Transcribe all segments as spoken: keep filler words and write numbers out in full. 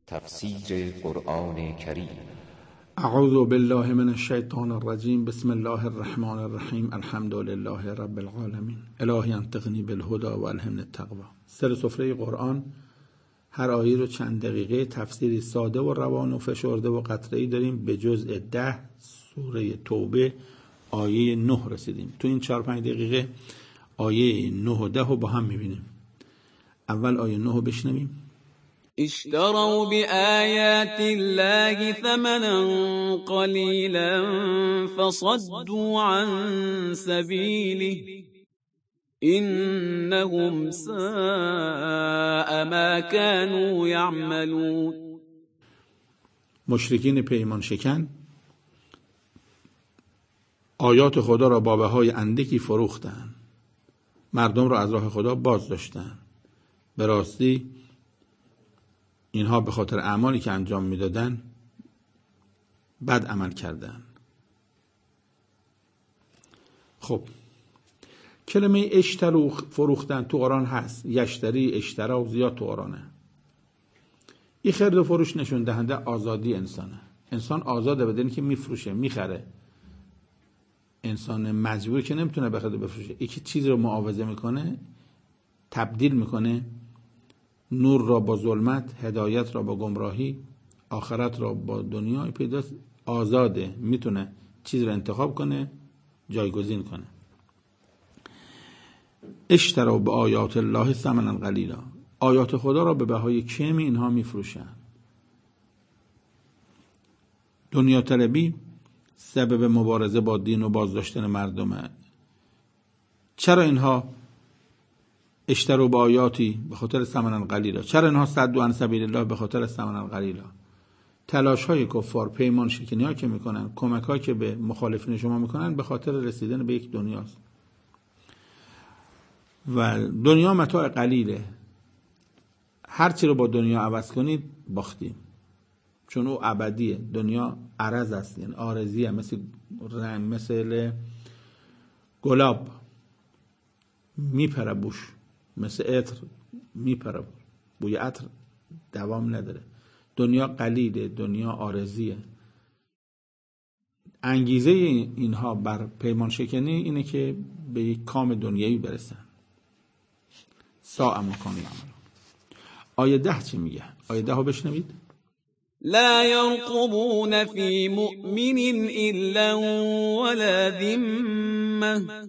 تفسیر قرآن کریم. اعوذ بالله من الشیطان الرجیم. بسم الله الرحمن الرحیم. الحمد لله رب العالمین. الهی انطقنی بالهدى و الهمنی التقوی. سر سفره قرآن هر آیه رو چند دقیقه تفسیری ساده و روان و فشرده و قطره‌ای داریم. به جزء ده سوره توبه آیه نه رسیدیم. تو این چهار پنج دقیقه آیه نه و ده رو با هم میبینیم. اول آیه نه رو بشنویم. اشتروا بآيات الله ثمنا قليلا فصدوا عن سبيله إنهم ساء ما كانوا يعملون. مشرکین پیمان شکن آیات خدا را با بهای اندکی فروختند، مردم را از راه خدا باز داشتند. به راستی اینها به خاطر اعمالی که انجام میدادن بد عمل کردن. خب کلمه اشترو فروختن تو قرآن هست. یشتری، اشترا زیاد تو قرآنه. این خرید و فروش نشون دهنده آزادی انسانه. انسان آزاده بدون که میفروشه میخره. انسان مجبور که نمیتونه بخره بفروشه. یکی چیز رو معاوضه میکنه، تبدیل میکنه، نور را با ظلمت، هدایت را با گمراهی، آخرت را با دنیا. پیداست آزاده، میتونه چیز را انتخاب کنه، جایگزین کنه. اشتروا به آیات الله ثمنا قلیلا. آیات خدا را به بهای کمی اینها میفروشن. دنیا طلبی سبب مبارزه با دین و بازداشتن مردمه. چرا اینها اشتروا با آیاتی به خاطر ثمنا قلیلا؟ چرا اینها صدوا عن سبیل الله به خاطر ثمنا قلیلا؟ تلاش های کفار، پیمان شکنی ها که میکنن، کمک ها که به مخالفین شما میکنن به خاطر رسیدن به یک دنیاست. و دنیا متاع قلیله. هر چی رو با دنیا عوض کنید باختیم، چون او ابدیه. دنیا عرض است، یعنی عارضیه، مثل رنگ، مثل گلاب میپره بوش، مثل عطر میپره، بوی عطر دوام نداره. دنیا قلیله، دنیا عارضیه. انگیزه اینها بر پیمان شکنی اینه که به یک کام دنیایی برسن. ساء ما کانوا یعملون. آیه ده چی میگه؟ آیه ده رو بشنوید. لا يرقبون في مؤمن إلا ولا ذمة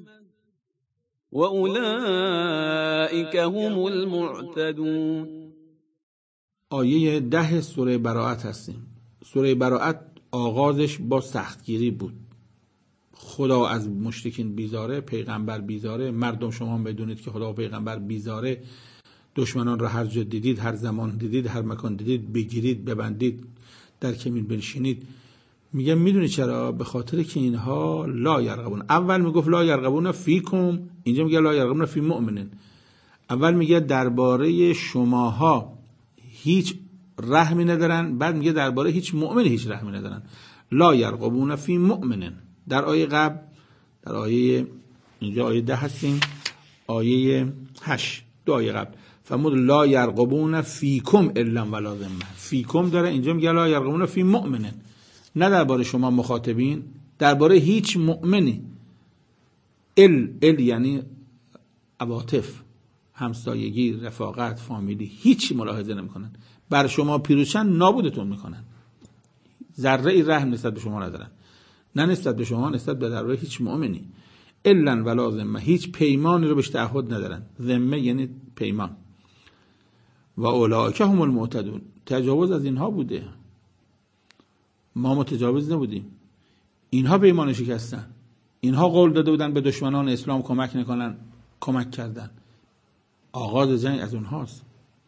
وأولئك هم المعتدون. آیه ده سوره براءت هستیم. سوره براءت آغازش با سختگیری بود. خدا از مشرکین بیزاره، پیغمبر بیزاره. مردم شما بدونید که خدا و پیغمبر بیزاره. دشمنان را هر جا دیدید، هر زمان دیدید، هر مکان دیدید بگیرید، ببندید، در کمین بنشینید. میگه میدونی چرا؟ به خاطر که اینها لا یرقبون. اول میگفت لا یرقبون فیکم، اینجا میگه لا یرقبون فی مؤمنین. اول میگه درباره شماها هیچ رحمی ندارن، بعد میگه درباره هیچ مؤمن هیچ رحمی ندارن. لا یرقبون فی مؤمنین. در آیه قبل، در آیه اینجا آیه ده هستیم، آیه هشت، دو آیه قبل فرمود لا یرقبون فیکم الا ولا ذمه. فیکم داره، اینجا میگه لا یرقبون فی مؤمنین. نه درباره شما مخاطبین، درباره هیچ مؤمنی. ال ال یعنی عواطف، همسایگی، رفاقت، فامیلی، هیچی ملاحظه نمیکنن. بر شما پیروزشن نابودتون میکنن. ذره ای رحم نسبت به شما ندارن، نه نسبت به شما، نسبت به درباره هیچ مؤمنی. الا ولا ذمه، هیچ پیمانی رو بهش تعهد ندارن. ذمه یعنی پیمان. و اولئک هم المعتدون. تجاوز از اینها بوده، ما متجاوز نبودیم. اینها پیمان شکستن. اینها قول داده بودن به دشمنان اسلام کمک نکنن، کمک کردن. آغاز جنگ از اونهاست.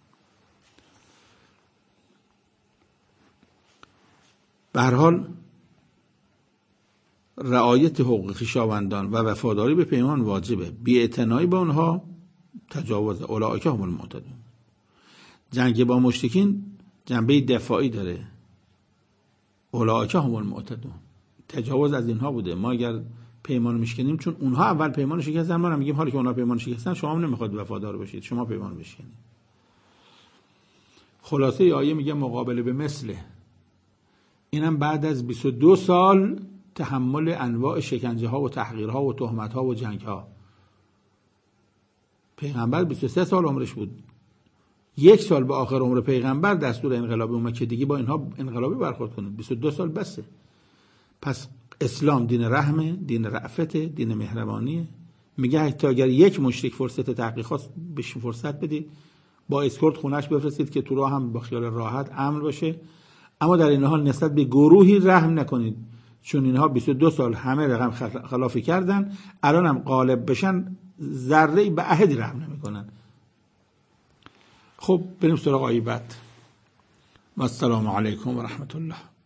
به هر حال رعایت حقوق خویشاوندان و وفاداری به پیمان واجبه. بی‌اعتنایی به اونها تجاوز. اولئک هم المعتدون. جنگ با مشرکین جنبه دفاعی داره. اولئک هم المعتدون. تجاوز از اینها بوده. ما اگر پیمان میشکنیم، چون اونها اول پیمان شکستن، ما هم میگیم حالا که اونها پیمان شکستن شما هم نمیخواد وفادار باشید، شما پیمان بشکنید. خلاصه آیه میگه مقابله به مثله. اینم بعد از بیست و دو سال تحمل انواع شکنجه ها و تحقیر ها و تهمت ها و جنگ ها. پیغمبر بیست و سه سال عمرش بود، یک سال به آخر عمر پیغمبر دستور انقلابی اومد که دیگه با اینها انقلابی برخورد کنید. بیست و دو سال بسه. پس اسلام دین رحمه، دین رأفت، دین مهربانیه. میگه حتی اگر یک مشرک فرصت تحقیق خواست بهش فرصت بدید، با اسکورت خونش بفرستید که تو راه هم با خیال راحت امن باشه، اما در این حال نسبت به گروهی رحم نکنید، چون اینها بیست و دو سال همه رقم خلافی کردن، الان هم غالب بشن ذره به احدی رحم نمیکنن. خب بریم سراغ آیه بعد. السلام علیکم و رحمت الله.